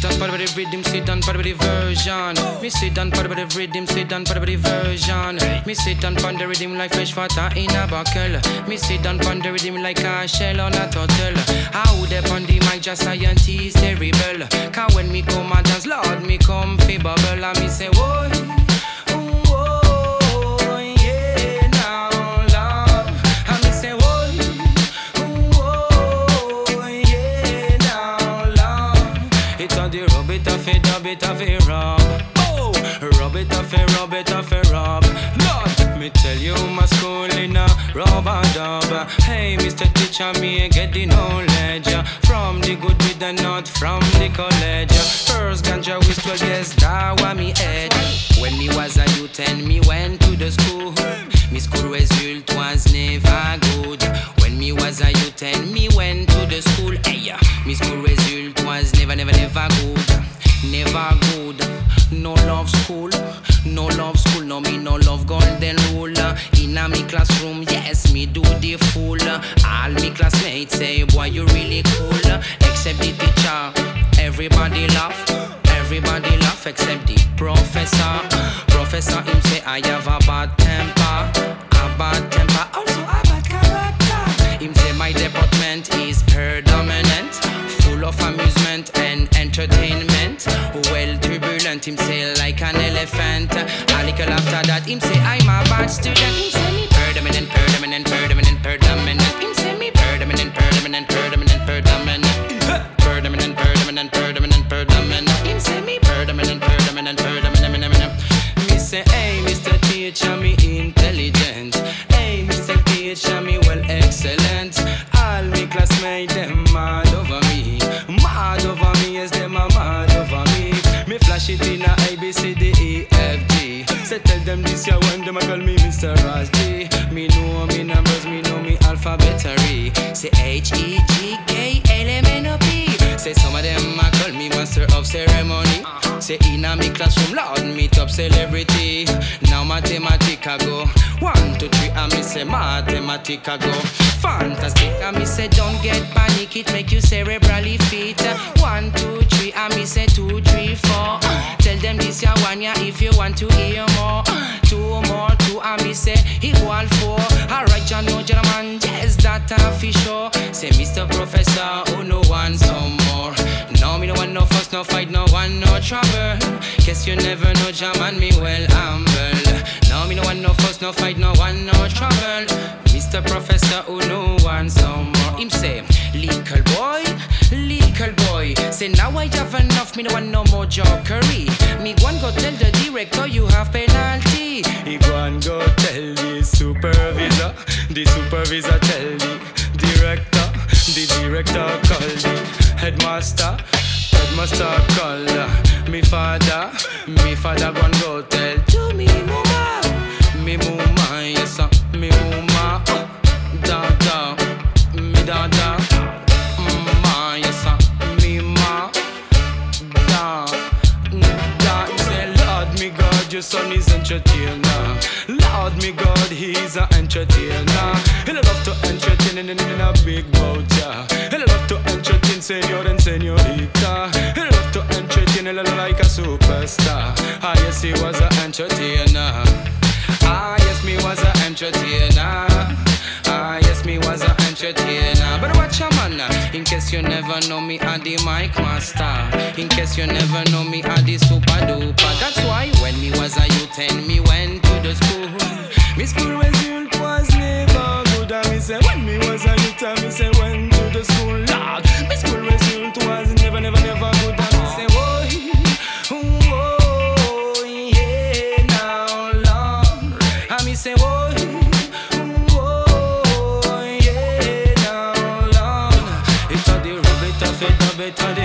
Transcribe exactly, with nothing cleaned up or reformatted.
down part of the rhythm, sit down part of the version. Me sit down part of the rhythm, sit down part of the version. Me sit down part of the rhythm like fresh water in a buckle. Me sit down part of the rhythm like a shell on a turtle. How would they on the mic just scientist terrible? Cause when me come and dance, Lord, me come fi bubble. And me say, whoa, whoa, yeah, now, Lord. And me say, whoa, whoa, yeah, now, Lord. It's on the rub it off it, dub it off it, rub. Oh, rub it off it, rub it off it, rub. Lord, me tell you my school in a rub and dub. Hey, Mister Teacher, me get the knowledge from the good with the not from the college. First ganja with twelve years, that was me edge. When me was a youth and me went to the school, me school result was never good. When me was a youth and me went to the school, hey, me school result was never, never, never good. Never good. No love school, no love school, no me no love golden rule. In a me classroom, yes, me do the fool. All me classmates say, boy, you really cool. Except the teacher, everybody laugh. Everybody laugh except the professor. Professor him say I have a bad temper. A bad temper, also a bad character. Him say my department is predominant, full of amusement and entertainment. Well turbulent, him say like an elephant. A little after that, him say I'm a bad student. Him say me predominant, predominant, predominant, predominant. Him say me predominant, predominant, predominant, predominant. Predominant, predominant, predominant, predominant. Him say me predominant, predominant, predominant. Me say, hey, Mister Teacher, me intelligent. Hey, Mister Teacher, me well excellent. All me classmates, them mad over me. Mad over me, yes, them are mad over me. Me flash it in a A, B, C, D, E, F, G. Say tell them this year when them a call me Mister Ras G. Me know me numbers, me know me alphabetary. Say H, E, G, K, L, M, N, O, P. Say some of them a call me master of ceremony. Say in a me classroom, Lord, me top celebrity. Now mathematics I go one, two, three, and me say mathematics I go fantastic. And me say don't get panic, it make you cerebrally fit. One, two, three, and me say two, three, four. Tell them this ya one ya if you want to hear more. Two more, two, and me say equal four. Alright, you know, gentlemen, yes, that a for sure. Say Mister Professor, oh no one some more. No, me no want no fuss, no fight, no one, no trouble. Guess you never know, Jaman, me well humble. No, me no want no fuss, no fight, no one, no trouble. Mister Professor, who no one some more. Him say, little boy, little boy. Say now I have enough, me no want no more jokery. Me one go tell the director you have penalty. He go and go tell the supervisor. The supervisor tell the director. The director call the headmaster. Headmaster call uh, me father. Me father go and go tell to me mama. Me mama, yes sir. Me mama, uh, dada. Me dada. Mama, yes sir. Me ma, da, da. He say, Lord me God, your son is entertainer. Lord me God, he's an entertainer. He love to entertain in, in, in a big boat, yeah. He love to entertain senor and senorita. He love to entertain like a superstar. Ah yes, he was an entertainer. Ah yes, me was an entertainer. Ah yes, me was an entertainer. But watch a man, in case you never know me, I the mic master. In case you never know me, I the super duper. That's why when me was a youth and me went to the school, me school result was never good. And me say when me was a youth, and me say went to the school, Lord, me school result was never, never, never good. And me say whoa, whoa, yeah, now Lord. And me say whoa. Better